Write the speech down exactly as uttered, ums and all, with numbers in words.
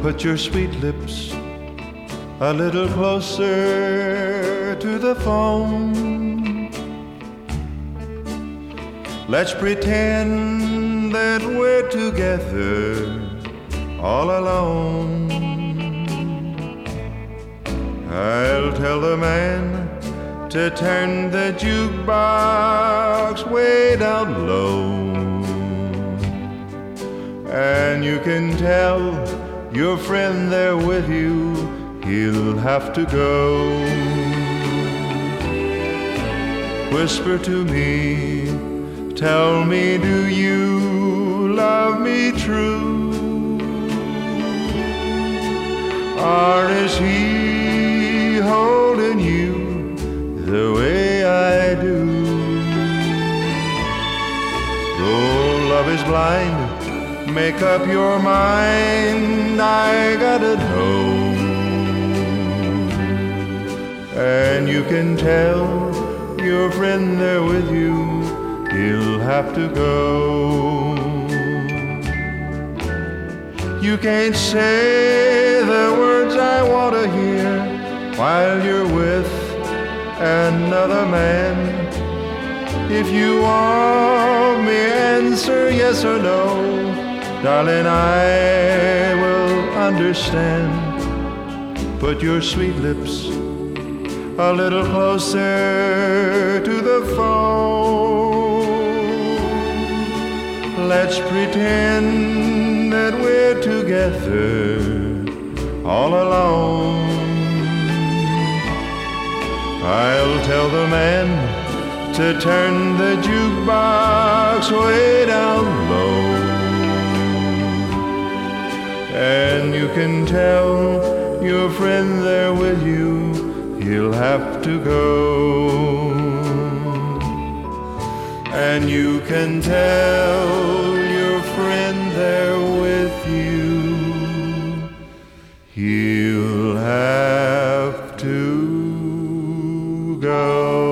Put your sweet lips a little closer to the phone. Let's pretend that we're together all alone. I'll tell the man to turn the jukebox way down low, and you can tell your friend there with you, he'll have to go. Whisper to me, tell me, do you love me true? Or is he holding you the way I do? Though love is blind, make up your mind, I gotta know. And you can tell your friend there with you, he'll have to go. You can't say the words I want to hear while you're with another man. If you want me, answer yes or no, darling, I will understand. Put your sweet lips a little closer to the phone. Let's pretend that we're together all alone. I'll tell the man to turn the jukebox way down low, and you can tell your friend there with you, he'll have to go. And you can tell your friend there with you, he'll have to go.